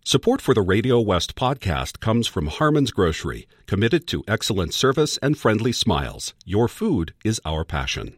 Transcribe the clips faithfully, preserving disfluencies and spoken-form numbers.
Support for the Radio West podcast comes from Harmon's Grocery, committed to excellent service and friendly smiles. Your food is our passion.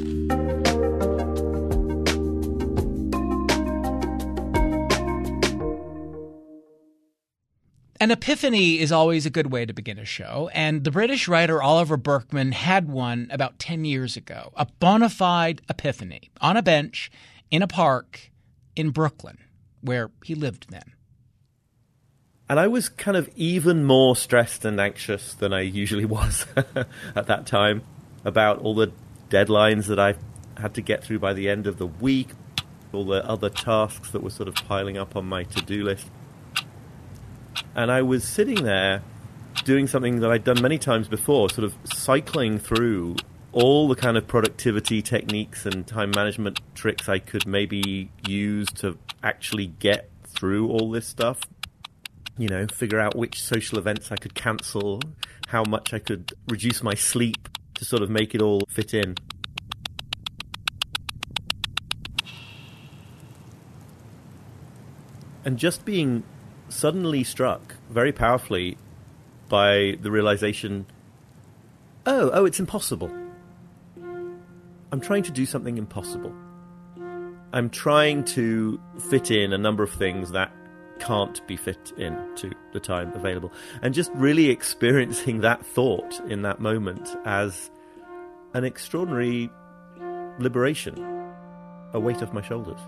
An epiphany is always a good way to begin a show, and the British writer Oliver Burkeman had one about ten years ago, a bona fide epiphany, on a bench in a park in Brooklyn, where he lived then. And I was kind of even more stressed and anxious than I usually was at that time about all the deadlines that I had to get through by the end of the week, all the other tasks that were sort of piling up on my to-do list. And I was sitting there doing something that I'd done many times before, sort of cycling through all the kind of productivity techniques and time management tricks I could maybe use to actually get through all this stuff. You know, figure out which social events I could cancel, how much I could reduce my sleep to sort of make it all fit in. And just being suddenly struck very powerfully by the realization, oh, oh, it's impossible. I'm trying to do something impossible. I'm trying to fit in a number of things that can't be fit into the time available. And just really experiencing that thought in that moment as an extraordinary liberation, a weight off my shoulders.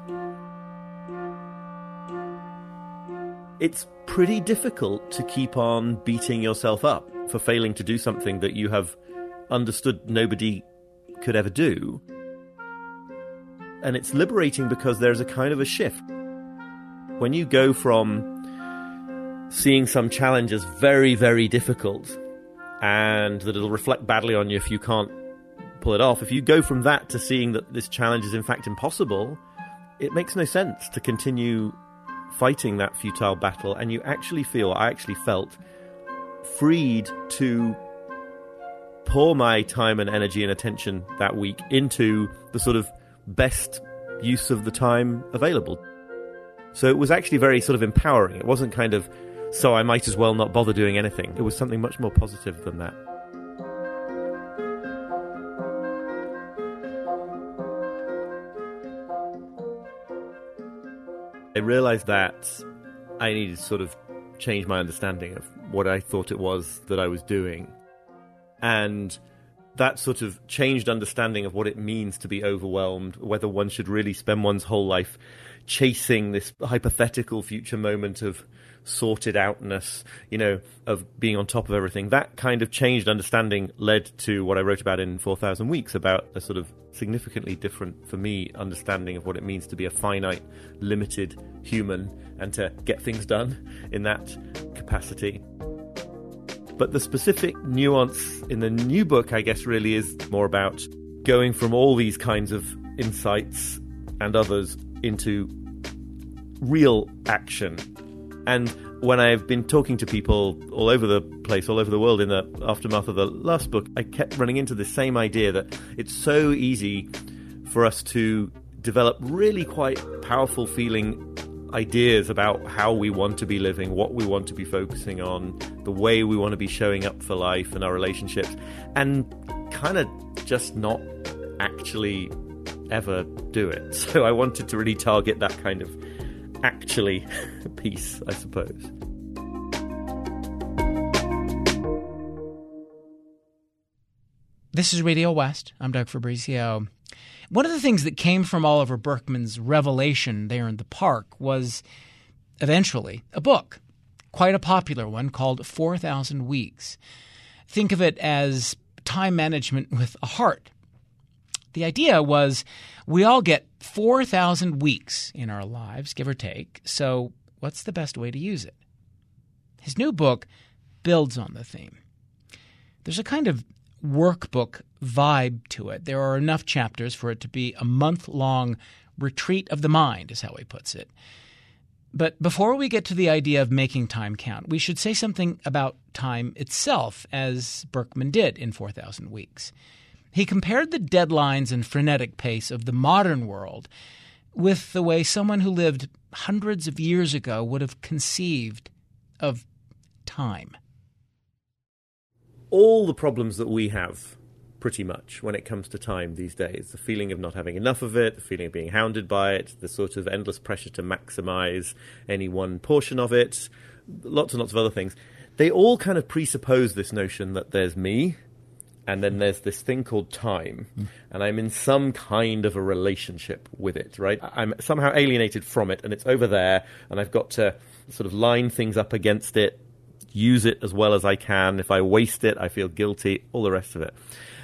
It's pretty difficult to keep on beating yourself up for failing to do something that you have understood nobody could ever do. And it's liberating because there's a kind of a shift. When you go from seeing some challenge as very, very difficult and that it'll reflect badly on you if you can't pull it off, if you go from that to seeing that this challenge is in fact impossible, it makes no sense to continue fighting that futile battle, and you actually feel, I actually felt, freed to pour my time and energy and attention that week into the sort of best use of the time available. So it was actually very sort of empowering. It wasn't kind of, so I might as well not bother doing anything. It was something much more positive than that. I realized that I needed to sort of change my understanding of what I thought it was that I was doing. And that sort of changed understanding of what it means to be overwhelmed, whether one should really spend one's whole life chasing this hypothetical future moment of sorted outness, you know, of being on top of everything. That kind of changed understanding led to what I wrote about in four thousand Weeks, about a sort of significantly different, for me, understanding of what it means to be a finite, limited human and to get things done in that capacity. But the specific nuance in the new book, I guess, really is more about going from all these kinds of insights and others into real action. And when I've been talking to people all over the place, all over the world in the aftermath of the last book, I kept running into the same idea that it's so easy for us to develop really quite powerful feeling ideas about how we want to be living, what we want to be focusing on, the way we want to be showing up for life and our relationships, and kind of just not actually ever do it. So I wanted to really target that kind of actually piece, I suppose. This is Radio West. I'm Doug Fabrizio. One of the things that came from Oliver Burkeman's revelation there in the park was eventually a book, quite a popular one, called four thousand Weeks. Think of it as time management with a heart. The idea was we all get four thousand weeks in our lives, give or take, so what's the best way to use it? His new book builds on the theme. There's a kind of workbook vibe to it. There are enough chapters for it to be a month-long retreat of the mind, is how he puts it. But before we get to the idea of making time count, we should say something about time itself, as Burkeman did in four thousand Weeks. He compared the deadlines and frenetic pace of the modern world with the way someone who lived hundreds of years ago would have conceived of time? All the problems that we have, pretty much, when it comes to time these days, the feeling of not having enough of it, the feeling of being hounded by it, the sort of endless pressure to maximize any one portion of it, lots and lots of other things, they all kind of presuppose this notion that there's me, and then there's this thing called time, mm. and I'm in some kind of a relationship with it, right? I'm somehow alienated from it, and it's over there, and I've got to sort of line things up against it, use it as well as I can. If I waste it, I feel guilty, all the rest of it.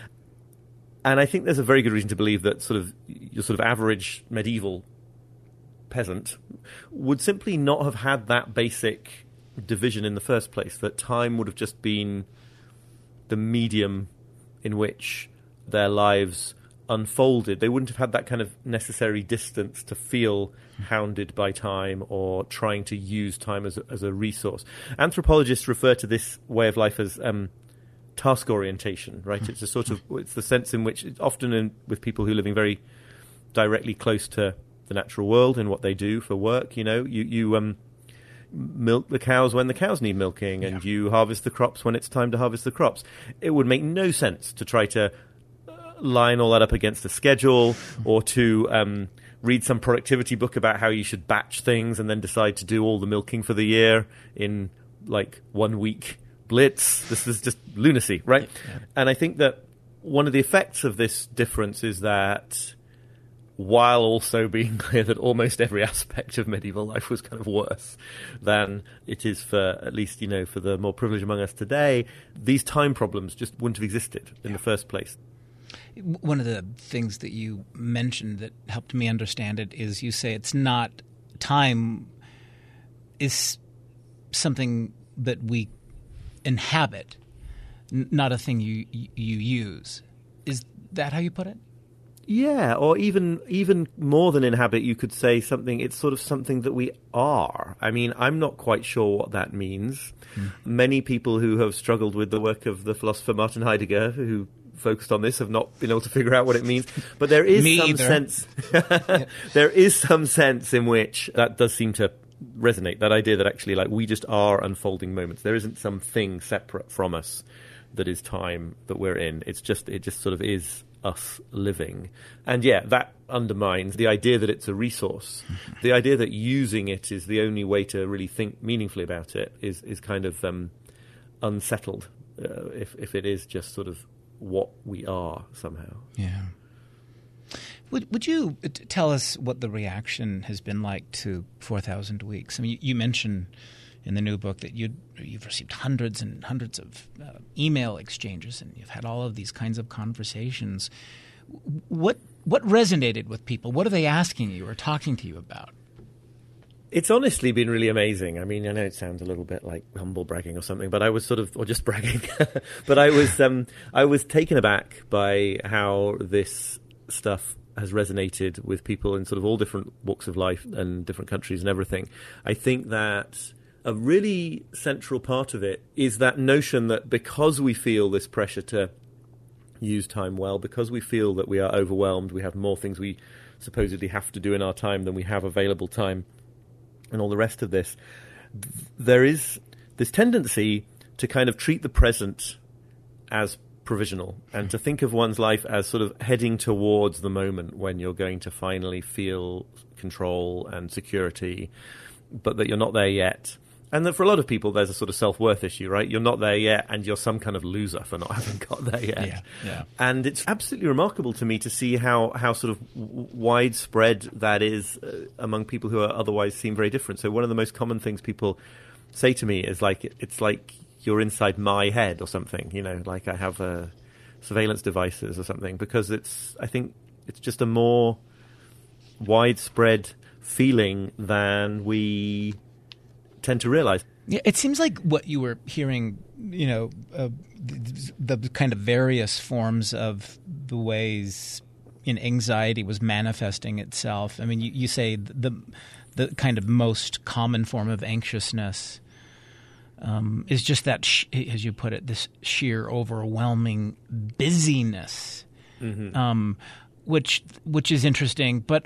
And I think there's a very good reason to believe that sort of your sort of average medieval peasant would simply not have had that basic division in the first place, that time would have just been the medium in which their lives unfolded. They wouldn't have had that kind of necessary distance to feel hounded by time or trying to use time as a, as a resource. Anthropologists refer to this way of life as um, task orientation, right? It's a sort of, it's the sense in which, it's often in, with people who are living very directly close to the natural world in what they do for work, you know, you, you um, milk the cows when the cows need milking, and yeah. you harvest the crops when it's time to harvest the crops. It would make no sense to try to line all that up against a schedule, or to um, read some productivity book about how you should batch things and then decide to do all the milking for the year in like one week blitz. This is just lunacy, right? Yeah. And I think that one of the effects of this difference is that, while also being clear that almost every aspect of medieval life was kind of worse than it is for, at least, you know, for the more privileged among us today, these time problems just wouldn't have existed in yeah. the first place. One of the things that you mentioned that helped me understand it is you say it's not – time is something that we inhabit, n- not a thing you you use. Is that how you put it? Yeah, or even even more than inhabit, you could say something, it's sort of something that we are. I mean, I'm not quite sure what that means. Mm. Many people who have struggled with the work of the philosopher Martin Heidegger, who focused on this, have not been able to figure out what it means. But there is Me some either. sense there is some sense in which that does seem to resonate, that idea that actually, like, we just are unfolding moments. There isn't something separate from us that is time that we're in. It's just it just sort of is us living. And yeah, that undermines the idea that it's a resource. The idea that using it is the only way to really think meaningfully about it is, is kind of um, unsettled, uh, if, if it is just sort of what we are somehow. Yeah. Would would you t- tell us what the reaction has been like to four thousand Weeks? I mean, you, you mentioned in the new book that you'd, you've received hundreds and hundreds of uh, email exchanges, and you've had all of these kinds of conversations. What what resonated with people? What are they asking you or talking to you about? It's honestly been really amazing. I mean, I know it sounds a little bit like humble bragging or something, but I was sort of, or just bragging, but I was um, I was taken aback by how this stuff has resonated with people in sort of all different walks of life and different countries and everything. I think that a really central part of it is that notion that because we feel this pressure to use time well, because we feel that we are overwhelmed, we have more things we supposedly have to do in our time than we have available time, and all the rest of this, there is this tendency to kind of treat the present as provisional and to think of one's life as sort of heading towards the moment when you're going to finally feel control and security, but that you're not there yet. And that for a lot of people, there's a sort of self-worth issue, right? You're not there yet, and you're some kind of loser for not having got there yet. Yeah, yeah. And it's absolutely remarkable to me to see how, how sort of w- widespread that is uh, among people who are otherwise seem very different. So one of the most common things people say to me is like, it's like you're inside my head or something, you know, like I have uh, surveillance devices or something, because it's, I think it's just a more widespread feeling than we tend to realize. Yeah, it seems like what you were hearing, you know, uh, the, the kind of various forms of the ways in anxiety was manifesting itself. I mean, you, you say the the kind of most common form of anxiousness um, is just that, sh- as you put it, this sheer overwhelming busyness, mm-hmm. um, which which is interesting. But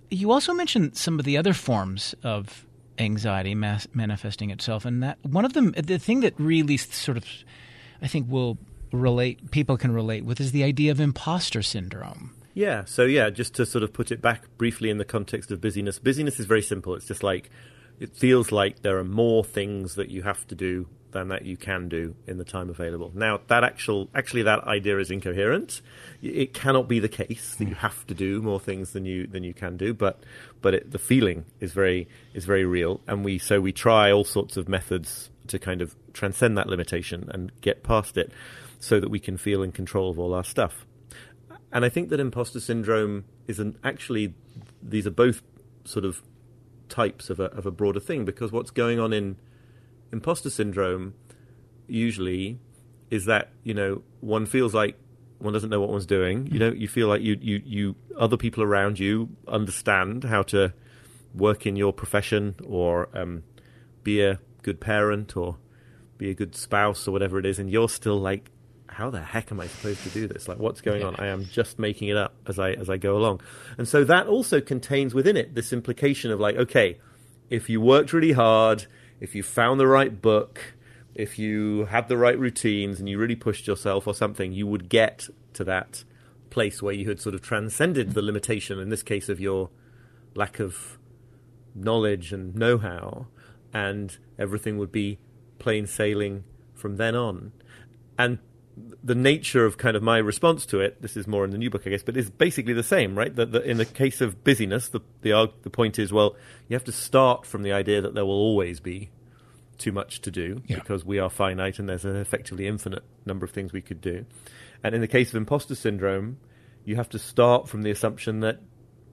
you also mentioned some of the other forms of anxiety mas- manifesting itself, and that one of them, the thing that really sort of, I think, will relate, people can relate with, is the idea of imposter syndrome. Yeah. So yeah, just to sort of put it back briefly in the context of busyness. Busyness is very simple. It's just like, it feels like there are more things that you have to do than that you can do in the time available. Now, that actual, actually that idea is incoherent. It cannot be the case that you have to do more things than you than you can do, but but it, the feeling is very is very real, and we so we try all sorts of methods to kind of transcend that limitation and get past it, so that we can feel in control of all our stuff. And I think that imposter syndrome is an actually these are both sort of types of a of a broader thing, because what's going on in imposter syndrome usually is that, you know, one feels like one doesn't know what one's doing. You know, you feel like you, you, you other people around you understand how to work in your profession, or um, be a good parent, or be a good spouse, or whatever it is, and you're still like, how the heck am I supposed to do this? Like, what's going on? I am just making it up as I as I go along. And so that also contains within it this implication of like, okay, if you worked really hard, if you found the right book, if you had the right routines and you really pushed yourself or something, you would get to that place where you had sort of transcended the limitation, in this case of your lack of knowledge and know-how, and everything would be plain sailing from then on. And the nature of kind of my response to it, this is more in the new book, I guess, but it's basically the same, right? That in the case of busyness, the, the the point is, well, you have to start from the idea that there will always be too much to do, yeah, because we are finite and there's an effectively infinite number of things we could do. And in the case of imposter syndrome, you have to start from the assumption that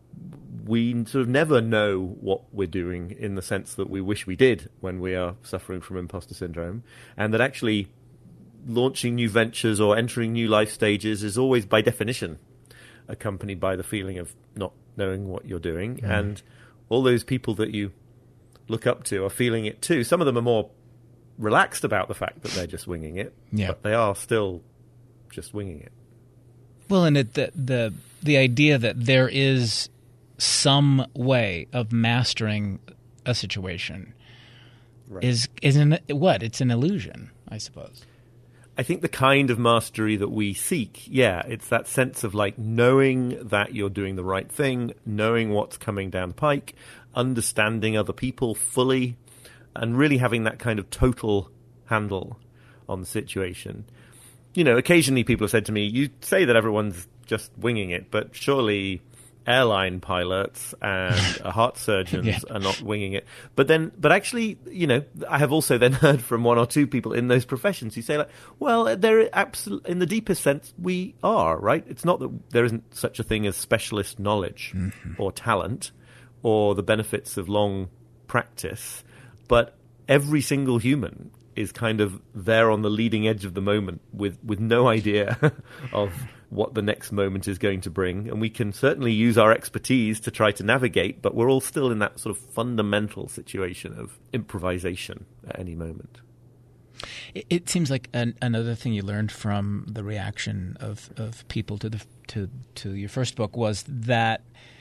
we sort of never know what we're doing, in the sense that we wish we did when we are suffering from imposter syndrome, and that actually launching new ventures or entering new life stages is always, by definition, accompanied by the feeling of not knowing what you're doing. Mm. And all those people that you look up to are feeling it too. Some of them are more relaxed about the fact that they're just winging it, yeah, but they are still just winging it. Well, and it, the, the the idea that there is some way of mastering a situation, right, is is an, what? It's an illusion, I suppose. I think the kind of mastery that we seek, yeah, it's that sense of like knowing that you're doing the right thing, knowing what's coming down the pike, understanding other people fully, and really having that kind of total handle on the situation. You know, occasionally people have said to me, you say that everyone's just winging it, but surely airline pilots and heart surgeons yeah. are not winging it. But then, but actually, you know, I have also then heard from one or two people in those professions who say, like, well, there, absolutely, in the deepest sense, we are, right? It's not that there isn't such a thing as specialist knowledge mm-hmm. or talent or the benefits of long practice, but every single human is kind of there on the leading edge of the moment with, with no idea of what the next moment is going to bring. And we can certainly use our expertise to try to navigate, but we're all still in that sort of fundamental situation of improvisation at any moment. It, it seems like an, another thing you learned from the reaction of, of people to the to to your first book was that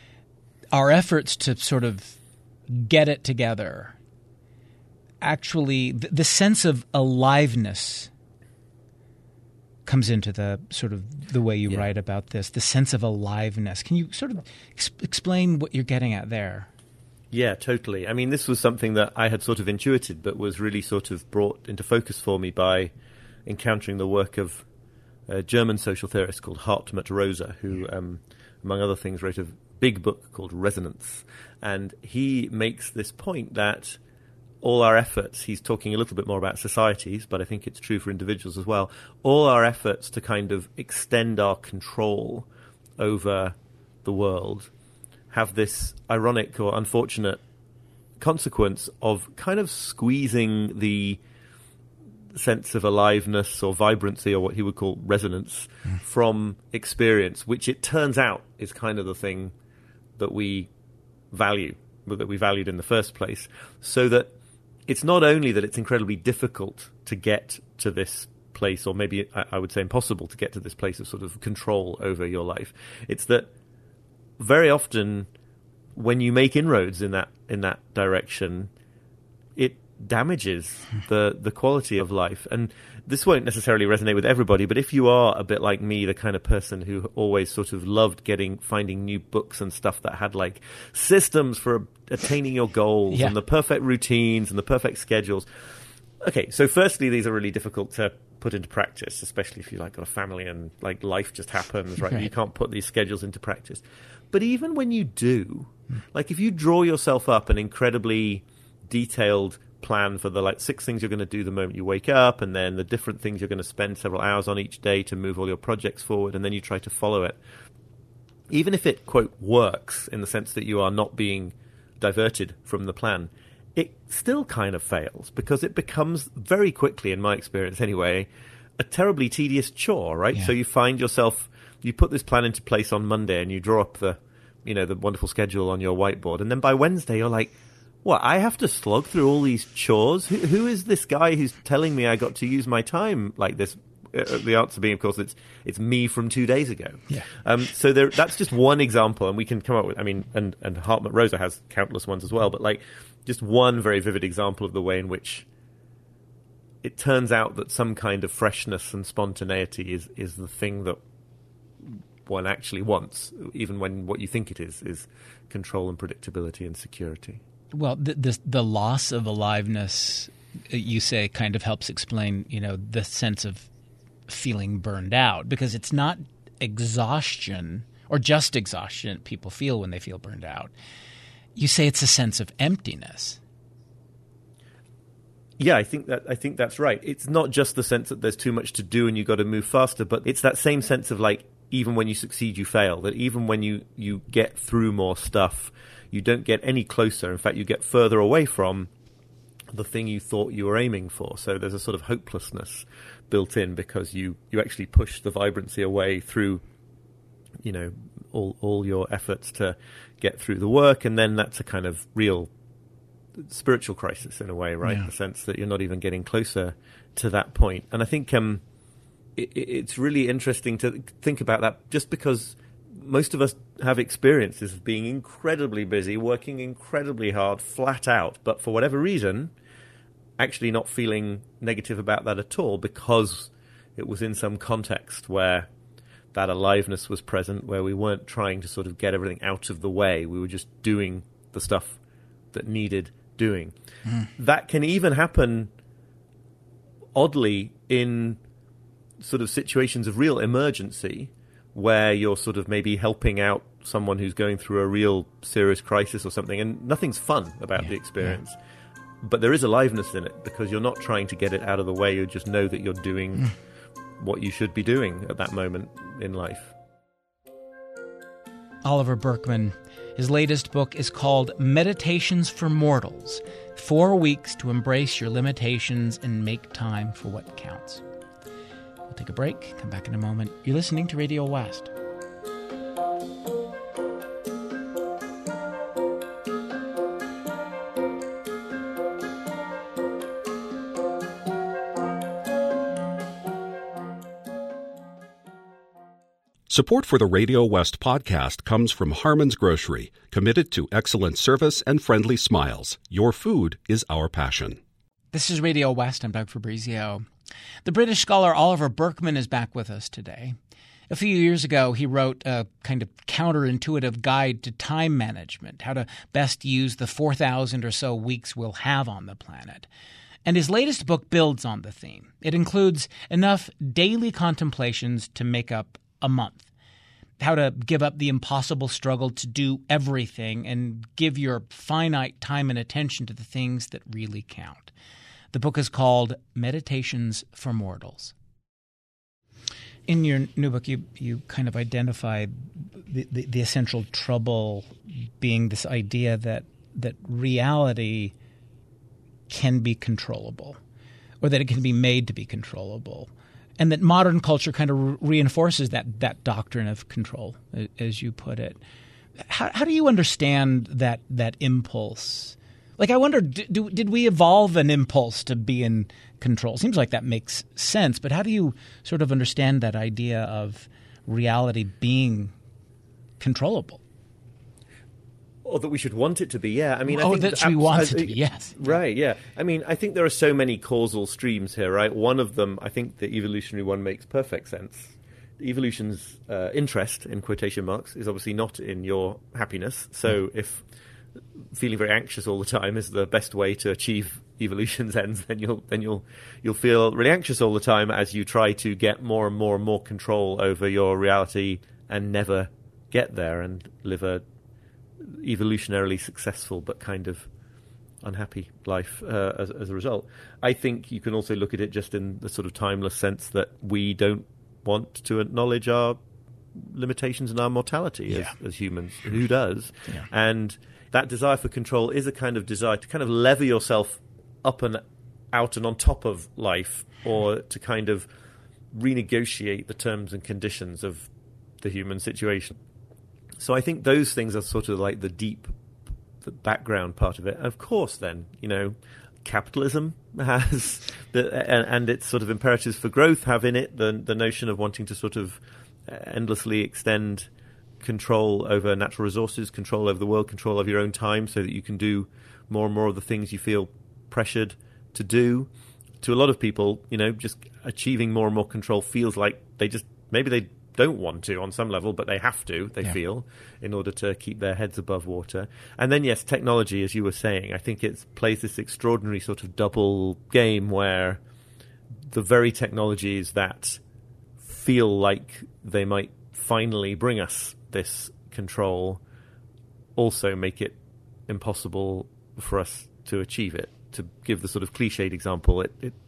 our efforts to sort of get it together, actually, the, the sense of aliveness comes into the sort of the way you yeah. write about this, the sense of aliveness. Can you sort of ex- explain what you're getting at there? Yeah, totally. I mean, this was something that I had sort of intuited, but was really sort of brought into focus for me by encountering the work of a German social theorist called Hartmut Rosa, who, um, among other things, wrote a big book called Resonance. And he makes this point that all our efforts, he's talking a little bit more about societies, but I think it's true for individuals as well, all our efforts to kind of extend our control over the world have this ironic or unfortunate consequence of kind of squeezing the sense of aliveness or vibrancy, or what he would call resonance, mm. from experience, which it turns out is kind of the thing that we value, that we valued in the first place. So that it's not only that it's incredibly difficult to get to this place, or maybe I would say impossible to get to this place of sort of control over your life. It's that very often when you make inroads in that in that direction, it damages the the quality of life. And this won't necessarily resonate with everybody, but if you are a bit like me, the kind of person who always sort of loved getting finding new books and stuff that had like systems for attaining your goals yeah. and the perfect routines and the perfect schedules. Okay, so firstly, these are really difficult to put into practice, especially if you like got a family and like life just happens, right? Right. You can't put these schedules into practice. But even when you do, like if you draw yourself up an incredibly detailed plan for the like six things you're going to do the moment you wake up, and then the different things you're going to spend several hours on each day to move all your projects forward, and then you try to follow it. Even if it, quote, works in the sense that you are not being diverted from the plan, it still kind of fails because it becomes very quickly, in my experience anyway, a terribly tedious chore, right? Yeah. So you find yourself, you put this plan into place on Monday and you draw up the, you know, the wonderful schedule on your whiteboard, and then by Wednesday you're like, what, I have to slog through all these chores? Who, who is this guy who's telling me I got to use my time like this? Uh, the answer being, of course, it's it's me from two days ago. Yeah. Um, so there, that's just one example, and we can come up with, I mean, and, and Hartmut Rosa has countless ones as well, but like just one very vivid example of the way in which it turns out that some kind of freshness and spontaneity is, is the thing that one actually wants, even when what you think it is, is control and predictability and security. Well, the, the the loss of aliveness, you say, kind of helps explain, you know, the sense of feeling burned out, because it's not exhaustion or just exhaustion people feel when they feel burned out. You say it's a sense of emptiness. Yeah, I think that I think that's right. It's not just the sense that there's too much to do and you've got to move faster, but it's that same sense of like, even when you succeed, you fail. That even when you, you get through more stuff, you don't get any closer. In fact, you get further away from the thing you thought you were aiming for. So there's a sort of hopelessness built in because you, you actually push the vibrancy away through, you know, all all your efforts to get through the work. And then that's a kind of real spiritual crisis in a way, right? Yeah. The sense that you're not even getting closer to that point. And I think um, it, it's really interesting to think about that, just because most of us have experiences of being incredibly busy, working incredibly hard, flat out, but for whatever reason, actually not feeling negative about that at all, because it was in some context where that aliveness was present, where we weren't trying to sort of get everything out of the way. We were just doing the stuff that needed doing. Mm. That can even happen, oddly, in sort of situations of real emergency, where you're sort of maybe helping out someone who's going through a real serious crisis or something, and nothing's fun about yeah, the experience. Yeah. But there is aliveness in it, because you're not trying to get it out of the way. You just know that you're doing mm. what you should be doing at that moment in life. Oliver Burkeman, his latest book is called Meditations for Mortals, Four Weeks to Embrace Your Limitations and Make Time for What Counts. We'll take a break, come back in a moment. You're listening to Radio West. Support for the Radio West podcast comes from Harmon's Grocery, committed to excellent service and friendly smiles. Your food is our passion. This is Radio West. I'm Doug Fabrizio. The British scholar Oliver Burkeman is back with us today. A few years ago, he wrote a kind of counterintuitive guide to time management, how to best use the four thousand or so weeks we'll have on the planet. And his latest book builds on the theme. It includes enough daily contemplations to make up a month. How to give up the impossible struggle to do everything and give your finite time and attention to the things that really count. The book is called Meditations for Mortals. In your new book, you, you kind of identify the, the, the essential trouble being this idea that that reality can be controllable, or that it can be made to be controllable. And that modern culture kind of re- reinforces that that doctrine of control, as you put it. How, how do you understand that that impulse? Like, I wonder, do, did we evolve an impulse to be in control? Seems like that makes sense, but how do you sort of understand that idea of reality being controllable? or that we should want it to be. Yeah, I mean, oh, I think that that we abs- want as- it to be. Yes, right. Yeah, I mean, I think there are so many causal streams here, right? One of them, I think, the evolutionary one makes perfect sense. Evolution's uh, interest, in quotation marks, is obviously not in your happiness. So if feeling very anxious all the time is the best way to achieve evolution's ends, then you'll then you'll you'll feel really anxious all the time as you try to get more and more and more control over your reality and never get there and live a evolutionarily successful but kind of unhappy life uh, as, as a result. I think you can also look at it just in the sort of timeless sense that we don't want to acknowledge our limitations and our mortality yeah. as, as humans. Who does? Yeah. And that desire for control is a kind of desire to kind of lever yourself up and out and on top of life, or to kind of renegotiate the terms and conditions of the human situation. So I think those things are sort of like the deep the background part of it. Of course, then, you know, capitalism has, the, and, and its sort of imperatives for growth have in it the the notion of wanting to sort of endlessly extend control over natural resources, control over the world, control over your own time, so that you can do more and more of the things you feel pressured to do. To a lot of people, you know, just achieving more and more control feels like they just, maybe they don't want to on some level, but they have to, they yeah. feel, in order to keep their heads above water. And then, yes, technology, as you were saying, I think it plays this extraordinary sort of double game where the very technologies that feel like they might finally bring us this control also make it impossible for us to achieve it. To give the sort of cliched example, it, it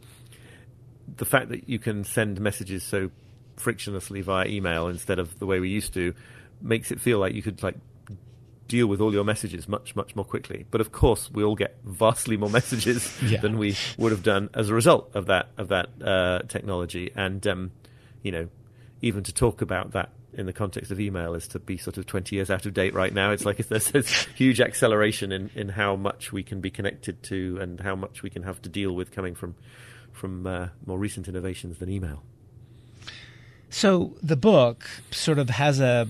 the fact that you can send messages so frictionlessly via email instead of the way we used to makes it feel like you could like deal with all your messages much, much more quickly. But of course, we all get vastly more messages yeah. than we would have done as a result of that of that uh, technology. And um, you know, even to talk about that in the context of email is to be sort of twenty years out of date right now. It's like if there's this huge acceleration in, in how much we can be connected to and how much we can have to deal with coming from from uh, more recent innovations than email. So the book sort of has a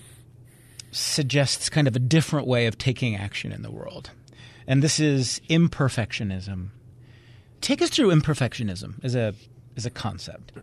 suggests kind of a different way of taking action in the world. And this is imperfectionism. Take us through imperfectionism as a as a concept.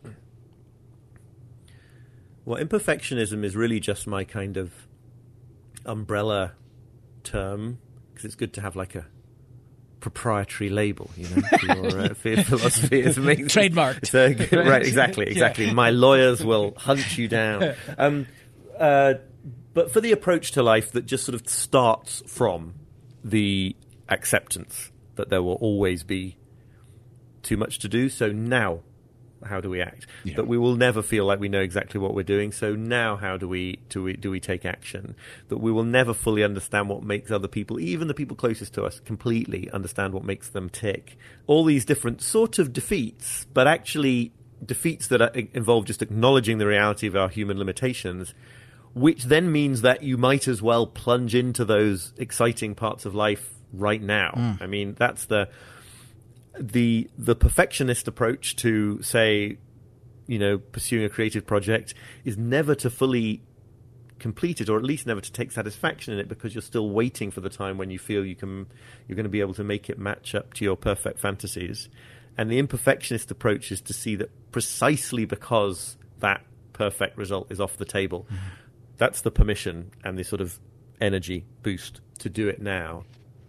Well, imperfectionism is really just my kind of umbrella term, because it's good to have like a proprietary label, you know, for your uh, for your philosophy. It's amazing. Trademarked. It's a, right, exactly, exactly. Yeah. My lawyers will hunt you down. Um, uh, but for the approach to life that just sort of starts from the acceptance that there will always be too much to do, so now how do we act? Yeah. That we will never feel like we know exactly what we're doing. So now, how do we do we do we take action? That we will never fully understand what makes other people, even the people closest to us, completely understand what makes them tick. All these different sort of defeats, but actually defeats that are, involve just acknowledging the reality of our human limitations, which then means that you might as well plunge into those exciting parts of life right now. Mm. I mean, that's the. The the perfectionist approach to, say, you know, pursuing a creative project is never to fully complete it, or at least never to take satisfaction in it, because you're still waiting for the time when you feel you can you're going to be able to make it match up to your perfect fantasies. And the imperfectionist approach is to see that precisely because that perfect result is off the table, mm-hmm. that's the permission and the sort of energy boost to do it now.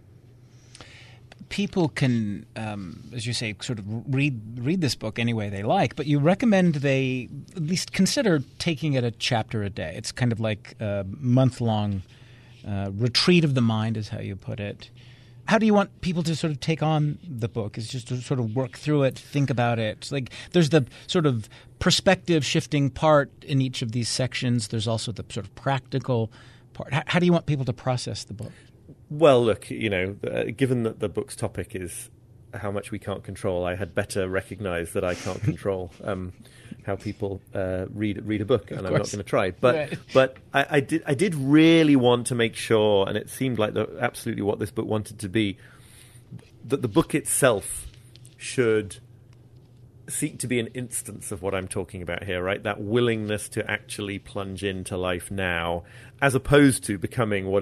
People can, um, as you say, sort of read read this book any way they like, but you recommend they at least consider taking it a chapter a day. It's kind of like a month-long uh, retreat of the mind, is how you put it. How do you want people to sort of take on the book? Is just to sort of work through it, think about it? Like, there's the sort of perspective shifting part in each of these sections. There's also the sort of practical part. How, how do you want people to process the book? Well, look, you know, uh, given that the book's topic is how much we can't control, I had better recognise that I can't control um, how people uh, read read a book, and I'm not going to try. But right. but I, I did I did really want to make sure, and it seemed like the, absolutely what this book wanted to be, that the book itself should seek to be an instance of what I'm talking about here, right? That willingness to actually plunge into life now, as opposed to becoming what it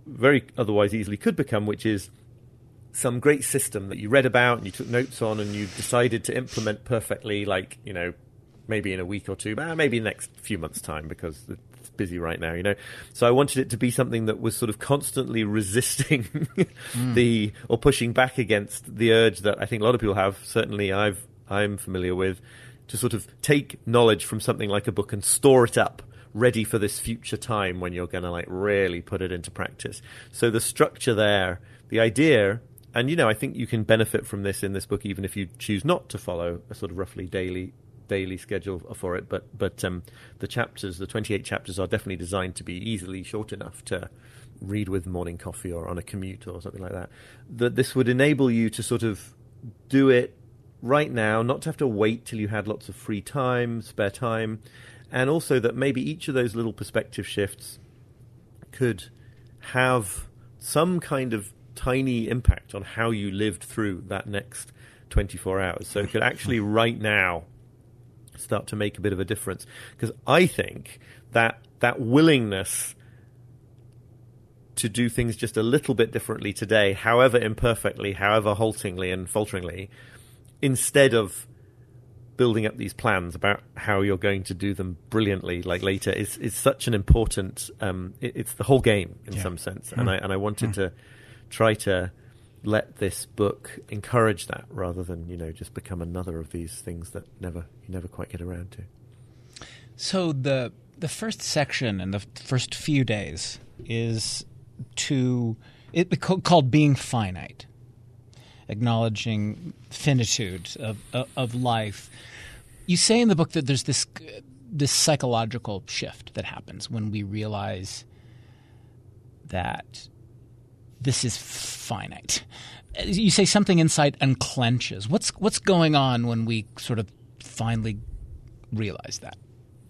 very otherwise easily could become, which is some great system that you read about and you took notes on and you decided to implement perfectly, like, you know, maybe in a week or two, but maybe next few months' time because it's busy right now, you know. So I wanted it to be something that was sort of constantly resisting mm. the, or pushing back against the urge that I think a lot of people have, certainly I've, I'm familiar with, to sort of take knowledge from something like a book and store it up, ready for this future time when you're going to, like, really put it into practice. So the structure there, the idea... And, you know, I think you can benefit from this in this book, even if you choose not to follow a sort of roughly daily daily schedule for it. But but um, the chapters, the twenty-eight chapters, are definitely designed to be easily short enough to read with morning coffee or on a commute or something like that. That this would enable you to sort of do it right now, not to have to wait till you had lots of free time, spare time. And also that maybe each of those little perspective shifts could have some kind of tiny impact on how you lived through that next twenty-four hours. So it could actually right now start to make a bit of a difference. Because I think that that willingness to do things just a little bit differently today, however imperfectly, however haltingly and falteringly, instead of building up these plans about how you're going to do them brilliantly, like later, is is such an important. Um, it, it's the whole game in yeah. some sense, mm. and I and I wanted mm. to try to let this book encourage that rather than, you know, just become another of these things that never you never quite get around to. So the the first section and the first few days is to it called Being Finite, acknowledging finitude of of life. You say in the book that there's this this psychological shift that happens when we realize that this is finite. You say something inside unclenches. What's what's going on when we sort of finally realize that?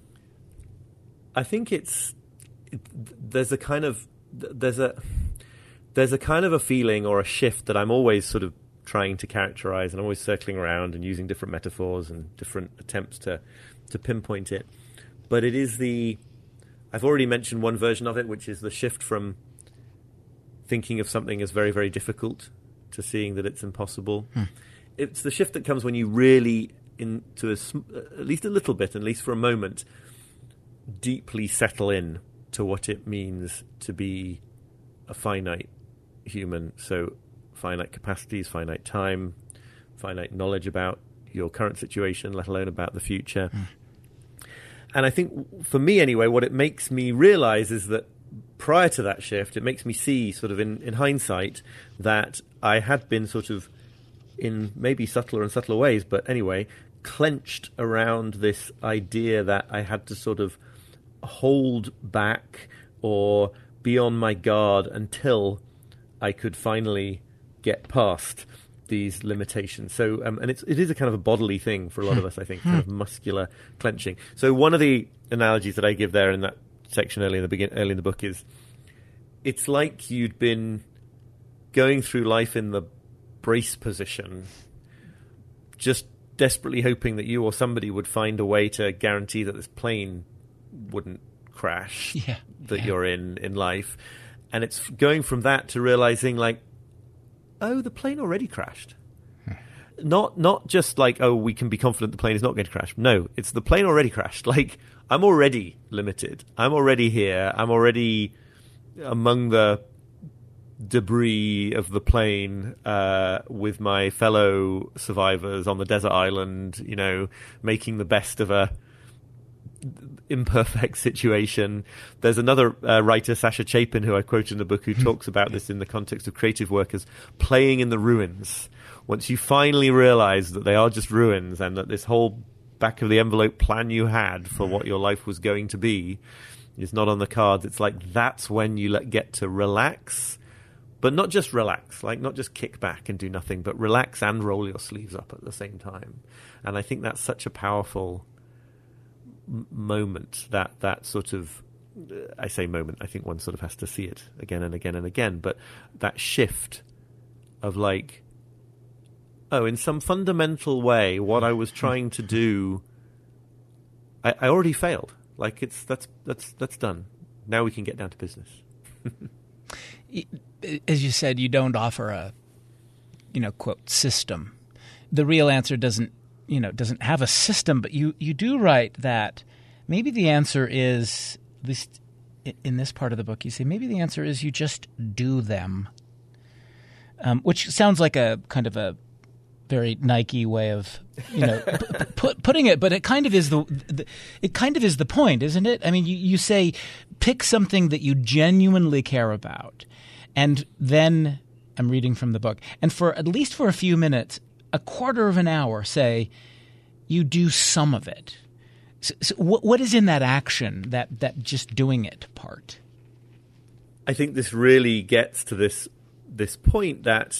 I think it's it, there's a kind of there's a there's a kind of a feeling or a shift that I'm always sort of trying to characterize, and I'm always circling around and using different metaphors and different attempts to to pinpoint it. But it is the I've already mentioned one version of it, which is the shift from thinking of something as very, very difficult to seeing that it's impossible. Hmm. It's the shift that comes when you really, into a, at least a little bit, at least for a moment, deeply settle in to what it means to be a finite human. So finite capacities, finite time, finite knowledge about your current situation, let alone about the future. Hmm. And I think, for me anyway, what it makes me realize is that prior to that shift, it makes me see, sort of in, in hindsight, that I had been sort of, in maybe subtler and subtler ways, but anyway, clenched around this idea that I had to sort of hold back or be on my guard until I could finally get past these limitations. So, um, and it's, it is a kind of a bodily thing for a lot of us, I think, kind of muscular clenching. So one of the analogies that I give there in that section early in the begin, early in the book is, it's like you'd been going through life in the brace position, just desperately hoping that you or somebody would find a way to guarantee that this plane wouldn't crash yeah, that yeah. you're in in life. And it's going from that to realizing, like, oh, the plane already crashed. Hmm. Not not just like, oh, we can be confident the plane is not going to crash. No, it's the plane already crashed. Like, I'm already limited. I'm already here. I'm already among the debris of the plane uh, with my fellow survivors on the desert island, you know, making the best of a imperfect situation. There's another uh, writer, Sasha Chapin, who I quote in the book, who talks about this in the context of creative work as playing in the ruins. Once you finally realize that they are just ruins and that this whole back of the envelope plan you had for what your life was going to be is not on the cards, it's like that's when you let, get to relax, but not just relax, like not just kick back and do nothing, but relax and roll your sleeves up at the same time. And I think that's such a powerful m- moment, that that sort of, uh, I say moment, I think one sort of has to see it again and again and again, but that shift of like, oh, in some fundamental way, what I was trying to do, I, I already failed. Like, it's that's that's that's done. Now we can get down to business. as you said, you don't offer a, you know, quote, system. The real answer doesn't, you know, doesn't have a system, but you, you do write that maybe the answer is, at least in this part of the book, you say maybe the answer is you just do them, um, which sounds like a kind of a very Nike way of, you know, p- put, putting it, but it kind of is the, the it kind of is the point, isn't it? I mean, you, you say pick something that you genuinely care about, and then I'm reading from the book, and for at least for a few minutes, a quarter of an hour, say you do some of it. So, so what, what is in that action, that that just doing it part? I think this really gets to this this point that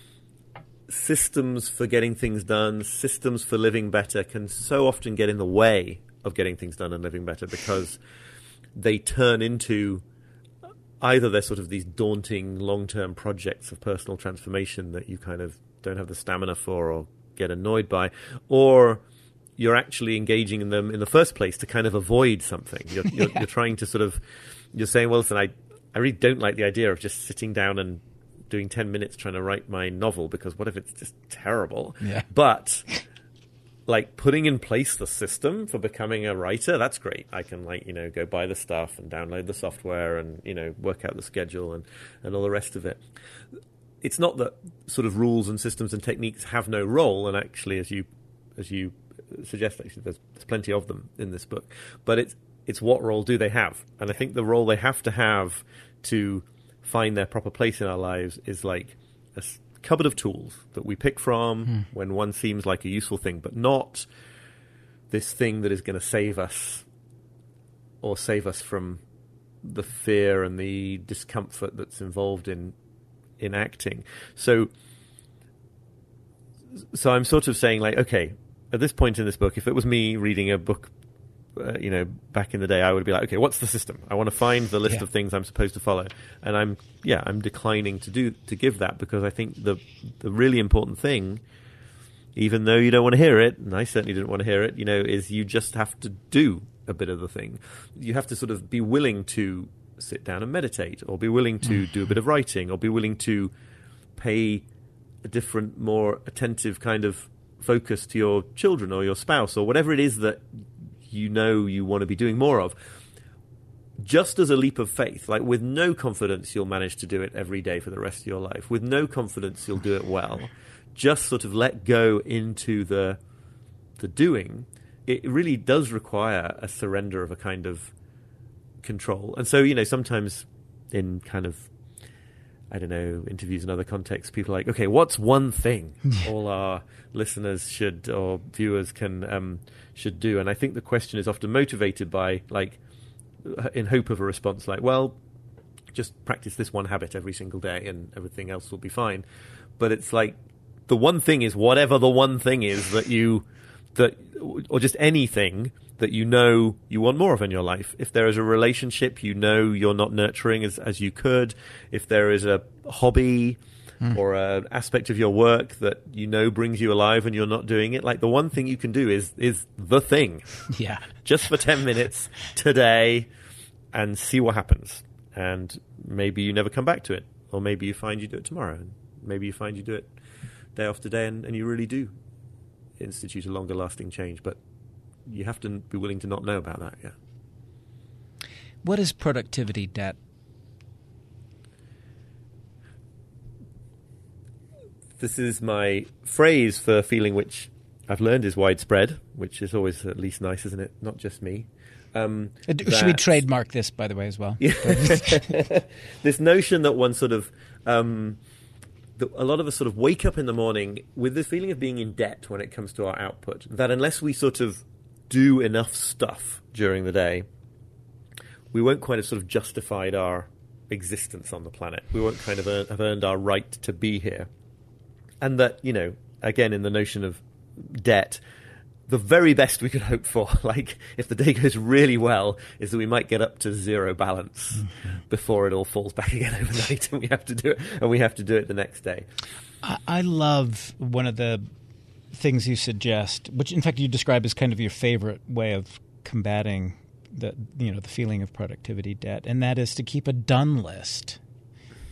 systems for getting things done, systems for living better can so often get in the way of getting things done and living better because they turn into either they're sort of these daunting long-term projects of personal transformation that you kind of don't have the stamina for or get annoyed by, or you're actually engaging in them in the first place to kind of avoid something. You're, you're, yeah. you're trying to sort of, you're saying, well, listen, I, I really don't like the idea of just sitting down and doing ten minutes trying to write my novel, because what if it's just terrible? Yeah. But like putting in place the system for becoming a writer, that's great. I can like, you know, go buy the stuff and download the software and, you know, work out the schedule and, and all the rest of it. It's not that sort of rules and systems and techniques have no role. And actually, as you, as you suggest, actually, there's, there's plenty of them in this book, but it's, it's what role do they have? And I think the role they have to have to find their proper place in our lives is like a cupboard of tools that we pick from mm. when one seems like a useful thing, but not this thing that is going to save us or save us from the fear and the discomfort that's involved in in acting. So so I'm sort of saying like, okay, at this point in this book, if it was me reading a book Uh, you know, back in the day, I would be like, okay, what's the system? I want to find the list yeah. of things I'm supposed to follow. And I'm, yeah, I'm declining to do, to give that, because I think the, the really important thing, even though you don't want to hear it, and I certainly didn't want to hear it, you know, is you just have to do a bit of the thing. You have to sort of be willing to sit down and meditate, or be willing to do a bit of writing, or be willing to pay a different, more attentive kind of focus to your children or your spouse, or whatever it is that you know you want to be doing more of, just as a leap of faith. Like, with no confidence you'll manage to do it every day for the rest of your life. With no confidence you'll do it well. Just sort of let go into the the doing. It really does require a surrender of a kind of control. And so, you know, sometimes in kind of, I don't know, interviews and other contexts, people are like, okay, what's one thing all our listeners should, or viewers can, um, should do? And I think the question is often motivated by, like, in hope of a response like, well, just practice this one habit every single day and everything else will be fine. But it's like, the one thing is whatever the one thing is that you, that, or just anything that you know you want more of in your life. If there is a relationship you know you're not nurturing as, as you could, if there is a hobby mm. or an aspect of your work that you know brings you alive and you're not doing it, like, the one thing you can do is is the thing. Yeah. Just for ten minutes today, and see what happens. And maybe you never come back to it, or maybe you find you do it tomorrow, and maybe you find you do it day after day, and, and you really do institute a longer lasting change. But you have to be willing to not know about that, yeah. What is productivity debt? This is my phrase for a feeling which I've learned is widespread, which is always at least nice, isn't it? Not just me. Um, Should that, we trademark this, by the way, as well? This notion that one sort of... Um, that a lot of us sort of wake up in the morning with this feeling of being in debt when it comes to our output, that unless we sort of do enough stuff during the day, we won't quite have sort of justified our existence on the planet. We won't kind of earn, have earned our right to be here. And that, you know, again, in the notion of debt, the very best we could hope for, like, if the day goes really well, is that we might get up to zero balance mm-hmm. before it all falls back again overnight, and we have to do it, and we have to do it the next day. I, I love one of the things you suggest, which in fact you describe as kind of your favorite way of combating the, you know, the feeling of productivity debt, and that is to keep a done list.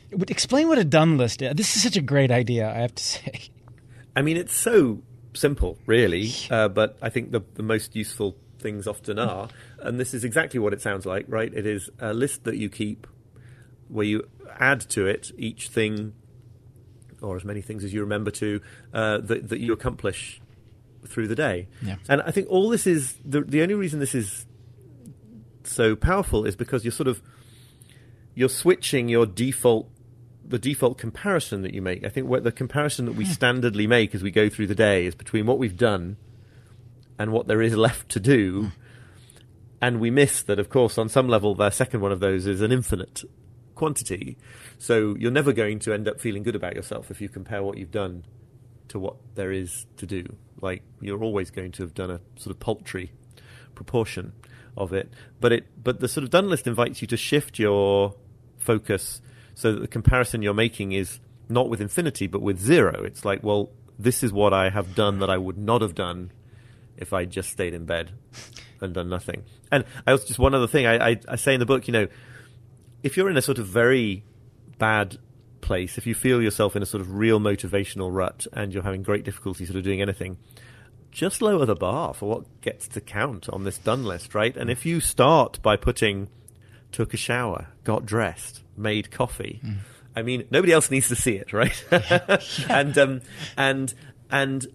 Explain what a done list is. This is such a great idea, I have to say. I mean, it's so simple, really, uh, but I think the, the most useful things often are. And this is exactly what it sounds like, right? It is a list that you keep where you add to it each thing, or as many things as you remember to, uh, that, that you accomplish through the day. Yeah. And I think all this is, the, the only reason this is so powerful is because you're sort of, you're switching your default, the default comparison that you make. I think what the comparison that we standardly make as we go through the day is between what we've done and what there is left to do. And we miss that, of course, on some level, the second one of those is an infinite quantity. So you're never going to end up feeling good about yourself if you compare what you've done to what there is to do. Like, you're always going to have done a sort of paltry proportion of it. But it, but the sort of done list invites you to shift your focus so that the comparison you're making is not with infinity, but with zero. It's like, well, this is what I have done that I would not have done if I just stayed in bed and done nothing. And I also, just one other thing, I, I, I say in the book, you know, if you're in a sort of very bad place, if you feel yourself in a sort of real motivational rut and you're having great difficulty sort of doing anything, just lower the bar for what gets to count on this done list, right? And if you start by putting took a shower, got dressed, made coffee, mm. I mean, nobody else needs to see it, right? yeah. And um, and and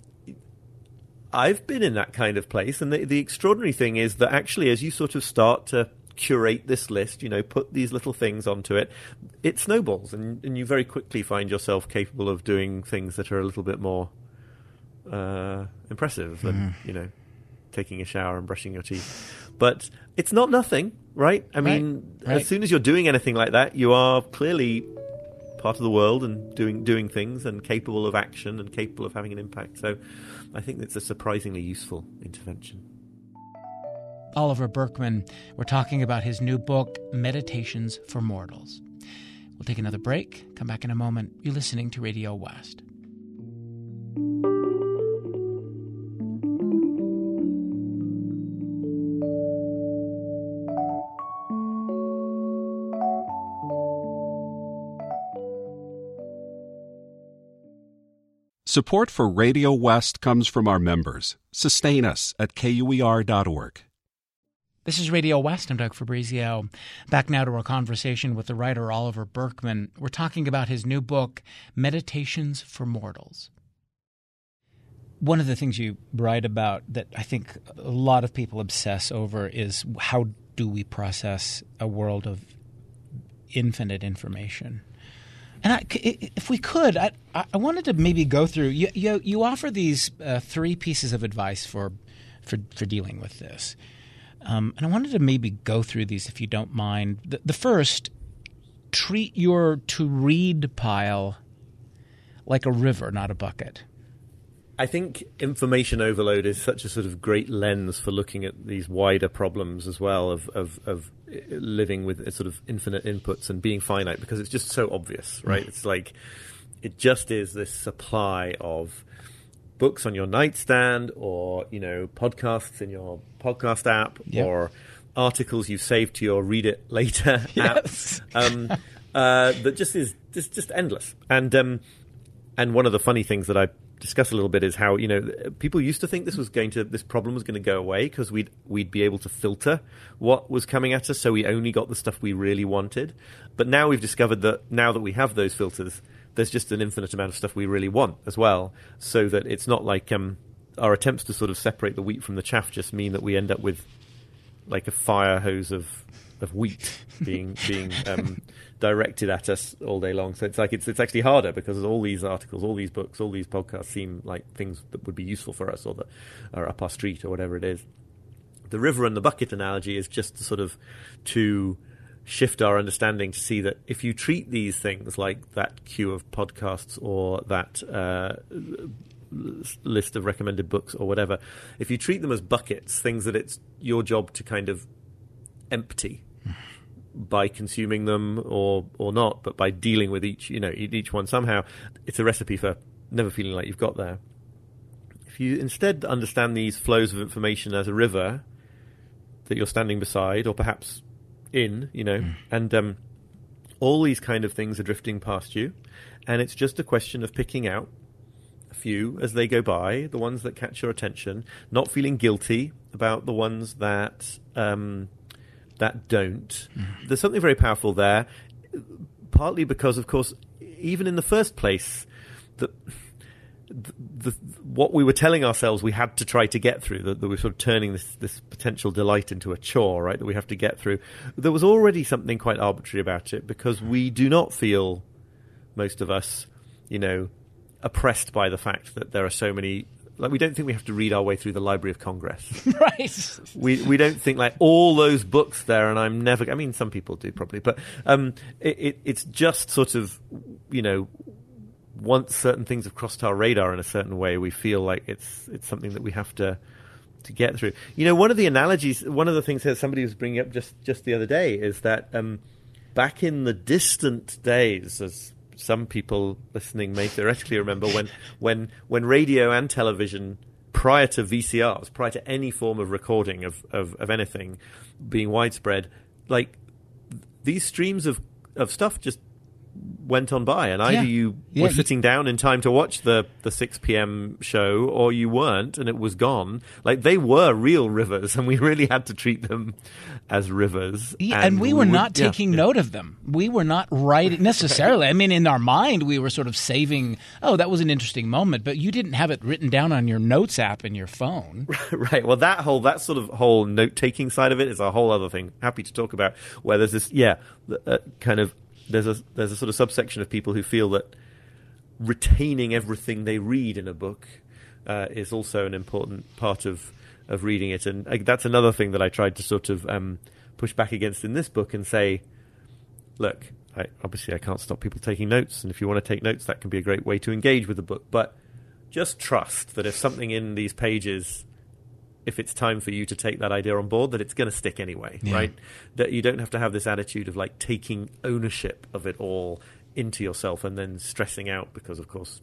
I've been in that kind of place, and the, the extraordinary thing is that actually, as you sort of start to curate this list, you know, put these little things onto it, it snowballs, and, and you very quickly find yourself capable of doing things that are a little bit more uh, impressive than, mm. you know, taking a shower and brushing your teeth. But it's not nothing, right? I mean, right. Right. As soon as you're doing anything like that, you are clearly part of the world and doing doing things and capable of action and capable of having an impact. So I think it's a surprisingly useful intervention. Oliver Burkeman, we're talking about his new book, Meditations for Mortals. We'll take another break, come back in a moment. You're listening to Radio West. Support for Radio West comes from our members. Sustain us at K U E R dot org. This is Radio West. I'm Doug Fabrizio. Back now to our conversation with the writer Oliver Burkeman. We're talking about his new book, Meditations for Mortals. One of the things you write about that I think a lot of people obsess over is how do we process a world of infinite information? And I, if we could, I, I wanted to maybe go through. You, you, you offer these uh, three pieces of advice for, for, for dealing with this. Um, and I wanted to maybe go through these, if you don't mind. The, the first, treat your to-read pile like a river, not a bucket. I think information overload is such a sort of great lens for looking at these wider problems as well of, of, of living with sort of infinite inputs and being finite, because it's just so obvious, right? Mm. It's like it just is this supply of books on your nightstand, or, you know, podcasts in your podcast app, yep. or articles you've saved to your read it later yes. app, um, uh, that just is just, just endless. And um, and one of the funny things that I discuss a little bit is how, you know, people used to think this was going to this problem was going to go away because we'd we'd be able to filter what was coming at us, so we only got the stuff we really wanted. But now we've discovered that now that we have those filters, there's just an infinite amount of stuff we really want as well, so that it's not like um, our attempts to sort of separate the wheat from the chaff just mean that we end up with like a fire hose of of wheat being being um, directed at us all day long. So it's like it's it's actually harder because all these articles, all these books, all these podcasts seem like things that would be useful for us or that are up our street or whatever it is. The river and the bucket analogy is just to sort of to shift our understanding to see that if you treat these things like that queue of podcasts or that uh, list of recommended books or whatever, if you treat them as buckets, things that it's your job to kind of empty by consuming them or or not, but by dealing with each, you know, each one somehow, it's a recipe for never feeling like you've got there. If you instead understand these flows of information as a river that you're standing beside, or perhaps in, you know, mm. and um, all these kind of things are drifting past you, and it's just a question of picking out a few as they go by, the ones that catch your attention, not feeling guilty about the ones that um, that don't. Mm. There's something very powerful there, partly because, of course, even in the first place, the, the, the what we were telling ourselves we had to try to get through, that, that we were sort of turning this, this potential delight into a chore, right, that we have to get through, there was already something quite arbitrary about it, because we do not feel, most of us, you know, oppressed by the fact that there are so many. Like, we don't think we have to read our way through the Library of Congress. Right. We we don't think, like, all those books there, and I'm never... I mean, some people do, probably. But um, it, it, it's just sort of, you know, once certain things have crossed our radar in a certain way, we feel like it's it's something that we have to to get through. You know, one of the analogies, one of the things that somebody was bringing up just, just the other day is that um, back in the distant days, as some people listening may theoretically remember, when, when when radio and television, prior to V C Rs, prior to any form of recording of, of, of anything being widespread, like, these streams of, of stuff just went on by, and either yeah. you yeah. were sitting down in time to watch the, the six p.m. show, or you weren't, and it was gone. Like, they were real rivers, and we really had to treat them as rivers. Yeah, and, and we were would, not yeah, taking yeah. note of them. We were not writing necessarily. I mean, in our mind, we were sort of saving, oh, that was an interesting moment, but you didn't have it written down on your notes app in your phone. Right. Well, that whole, that sort of whole note-taking side of it is a whole other thing. Happy to talk about, where there's this, yeah, uh, kind of, There's a there's a sort of subsection of people who feel that retaining everything they read in a book uh, is also an important part of, of reading it. And uh, that's another thing that I tried to sort of um, push back against in this book and say, look, I, obviously I can't stop people taking notes, and if you want to take notes, that can be a great way to engage with the book. But just trust that if something in these pages, if it's time for you to take that idea on board, that it's going to stick anyway, yeah. right? That you don't have to have this attitude of, like, taking ownership of it all into yourself and then stressing out because, of course,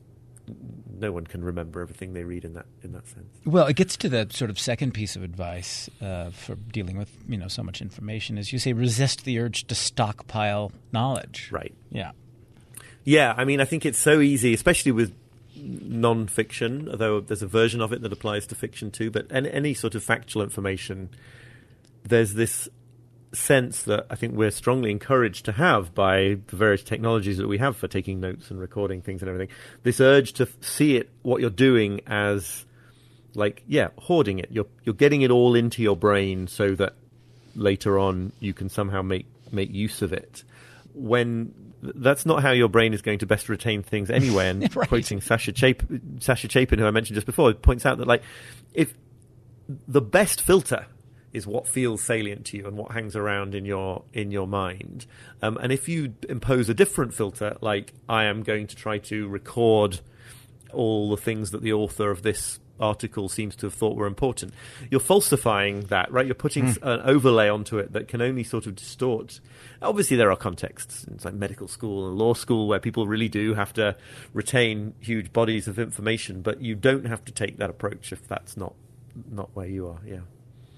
no one can remember everything they read in that in that sense. Well, it gets to the sort of second piece of advice uh, for dealing with, you know, so much information, is you say resist the urge to stockpile knowledge. Right. Yeah. Yeah, I mean, I think it's so easy, especially with non-fiction, although there's a version of it that applies to fiction too, but any, any sort of factual information, there's this sense that I think we're strongly encouraged to have by the various technologies that we have for taking notes and recording things and everything, this urge to see it, what you're doing, as, like, yeah, hoarding it. You're you're getting it all into your brain so that later on you can somehow make make use of it. When that's not how your brain is going to best retain things anyway. And right. quoting Sasha Chapin, Sasha Chapin, who I mentioned just before, points out that, like, if the best filter is what feels salient to you and what hangs around in your in your mind, um, and if you impose a different filter, like, I am going to try to record all the things that the author of this article seems to have thought were important, you're falsifying that, right? You're putting mm. an overlay onto it that can only sort of distort. Obviously, there are contexts, it's like medical school and law school, where people really do have to retain huge bodies of information, but you don't have to take that approach if that's not not where you are. Yeah.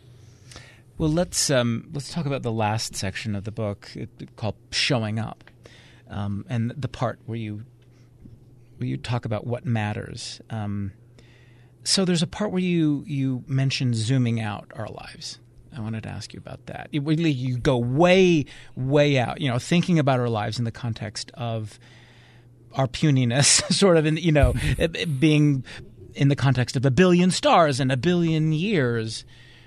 Well, let's um, let's talk about the last section of the book it, called "Showing Up," um, and the part where you where you talk about what matters. Um, So there's a part where you, you mention zooming out our lives. I wanted to ask you about that. You, you go way, way out, you know, thinking about our lives in the context of our puniness, sort of, in, you know, being in the context of a billion stars and a billion years.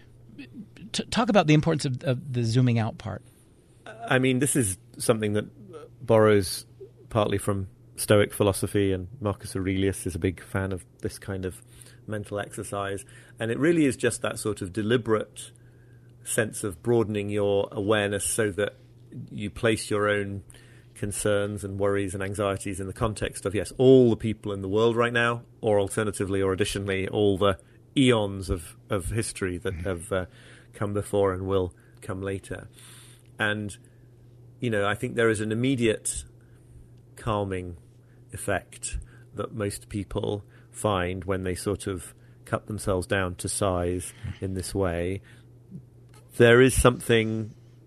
T- talk about the importance of, of the zooming out part. I mean, this is something that borrows partly from Stoic philosophy, and Marcus Aurelius is a big fan of this kind of mental exercise, and it really is just that sort of deliberate sense of broadening your awareness so that you place your own concerns and worries and anxieties in the context of, yes, all the people in the world right now, or alternatively or additionally all the eons of, of history that have uh, come before and will come later. And, you know, I think there is an immediate calming effect that most people find when they sort of cut themselves down to size in this way. There is something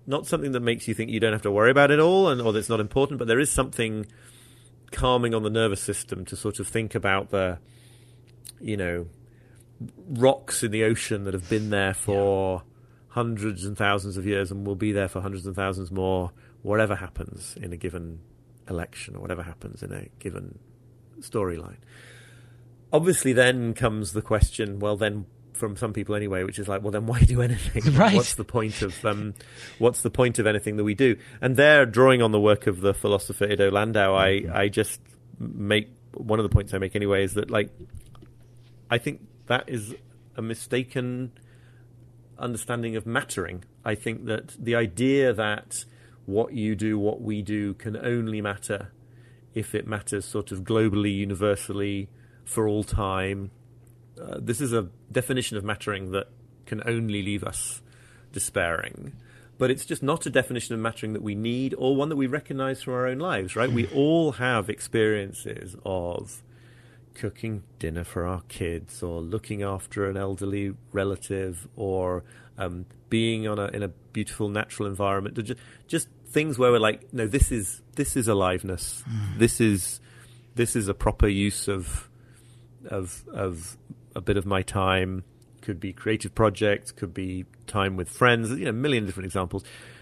not something that makes you think you don't have to worry about it all, and or that it's not important, but there is something calming on the nervous system to sort of think about the, you know, rocks in the ocean that have been there for yeah. hundreds and thousands of years and will be there for hundreds and thousands more, whatever happens in a given election or whatever happens in a given storyline. Obviously, then comes the question, well, then, from some people anyway, which is like, well, then why do anything? Right. What's the point of um, what's the point of anything that we do? And there, drawing on the work of the philosopher Ido Landau, I, I just make one of the points I make anyway is that, like, I think that is a mistaken understanding of mattering. I think that the idea that what you do, what we do, can only matter if it matters sort of globally, universally, for all time. Uh, this is a definition of mattering that can only leave us despairing. But it's just not a definition of mattering that we need or one that we recognize from our own lives, right? We all have experiences of cooking dinner for our kids or looking after an elderly relative or um, being on a, in a beautiful natural environment. Just, just things where we're like, no, this is this is aliveness. Mm. This is this is a proper use of of of a bit of my time. Could be creative projects, could be time with friends, you know, a million different examples.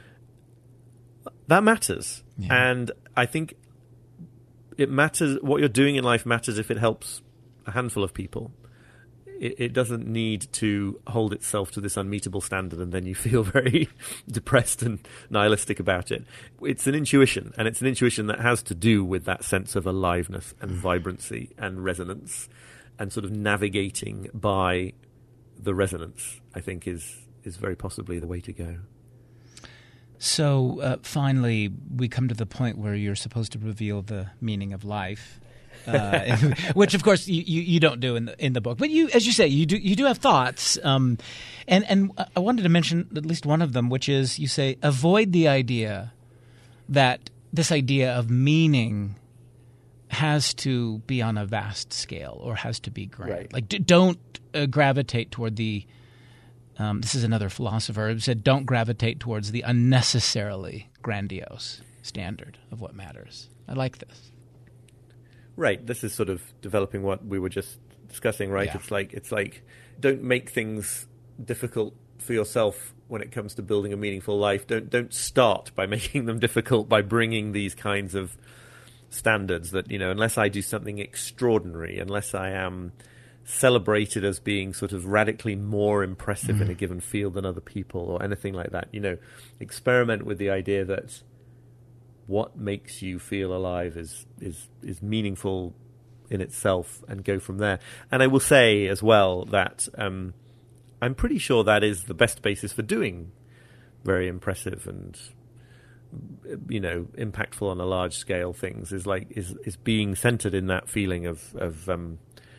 That matters. Yeah. And I think it matters, what you're doing in life matters if it helps a handful of people. It, it doesn't need to hold itself to this unmeetable standard and then you feel very depressed and nihilistic about it. It's an intuition, and it's an intuition that has to do with that sense of aliveness and vibrancy and resonance. And sort of navigating by the resonance, I think, is is very possibly the way to go. So uh, finally, we come to the point where you're supposed to reveal the meaning of life, uh, which, of course, you, you, you don't do in the in the book. But you, as you say, you do you do have thoughts, um, and and I wanted to mention at least one of them, which is you say avoid the idea that this idea of meaning has to be on a vast scale or has to be grand. Right. Like, d- don't uh, gravitate toward the um, – this is another philosopher who said don't gravitate towards the unnecessarily grandiose standard of what matters. I like this. Right. This is sort of developing what we were just discussing, right? Yeah. It's like it's like don't make things difficult for yourself when it comes to building a meaningful life. Don't don't start by making them difficult by bringing these kinds of standards that, you know, unless I do something extraordinary, unless I am celebrated as being sort of radically more impressive mm. in a given field than other people or anything like that, you know, experiment with the idea that what makes you feel alive is is is meaningful in itself and go from there. And I will say as well that um, I'm pretty sure that is the best basis for doing very impressive and, you know, impactful on a large scale things is like is is being centered in that feeling of of um,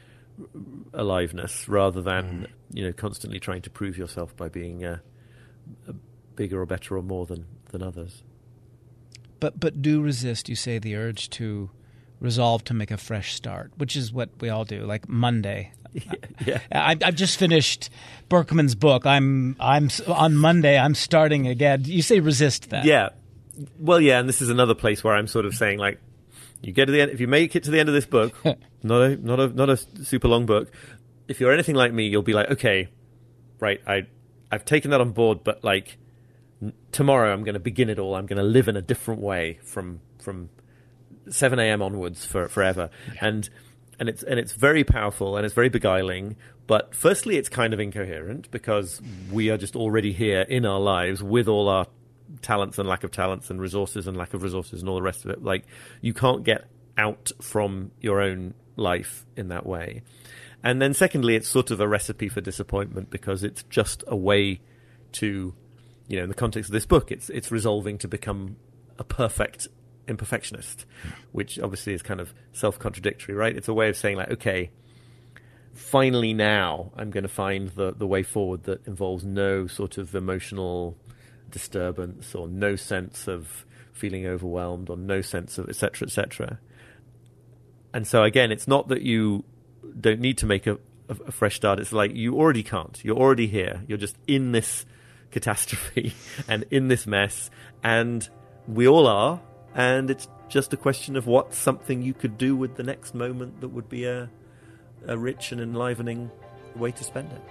aliveness rather than mm. you know, constantly trying to prove yourself by being uh, bigger or better or more than than others. But but do resist, you say, the urge to resolve to make a fresh start, which is what we all do. Like Monday, yeah, yeah. I, I've just finished Berkman's book. I'm I'm on Monday. I'm starting again. You say resist that. Yeah. Well, yeah, and this is another place where I'm sort of saying, like, you get to the end, if you make it to the end of this book, not a not a not a super long book, if you're anything like me, you'll be like, okay, right, I I've taken that on board, but like n- tomorrow I'm going to begin it all. I'm going to live in a different way from from seven a.m. onwards for forever, yeah. and and it's and it's very powerful and it's very beguiling. But firstly, it's kind of incoherent because we are just already here in our lives with all our talents and lack of talents and resources and lack of resources and all the rest of it. Like, you can't get out from your own life in that way. And then secondly, it's sort of a recipe for disappointment because it's just a way to, you know, in the context of this book, it's it's resolving to become a perfect imperfectionist, which obviously is kind of self-contradictory, right? It's a way of saying, like, okay, finally now I'm going to find the, the way forward that involves no sort of emotional disturbance or no sense of feeling overwhelmed or no sense of et cetera, et cetera. And so again, it's not that you don't need to make a, a, a fresh start. It's like you already can't. You're already here. You're just in this catastrophe and in this mess, and we all are, and it's just a question of what something you could do with the next moment that would be a, a rich and enlivening way to spend it.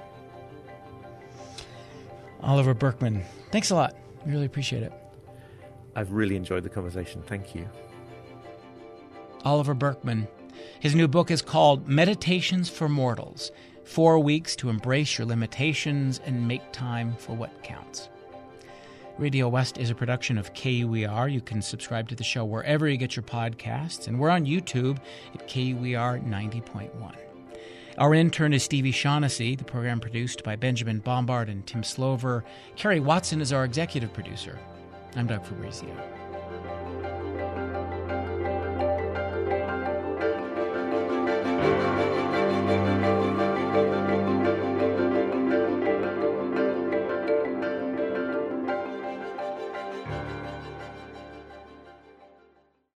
Oliver Burkeman, thanks a lot. We really appreciate it. I've really enjoyed the conversation. Thank you. Oliver Burkeman. His new book is called Meditations for Mortals, Four Weeks to Embrace Your Limitations and Make Time for What Counts. Radio West is a production of K U E R. You can subscribe to the show wherever you get your podcasts, and we're on YouTube at K U E R ninety point one. Our intern is Stevie Shaughnessy, the program produced by Benjamin Bombard and Tim Slover. Kerry Watson is our executive producer. I'm Doug Fabrizio.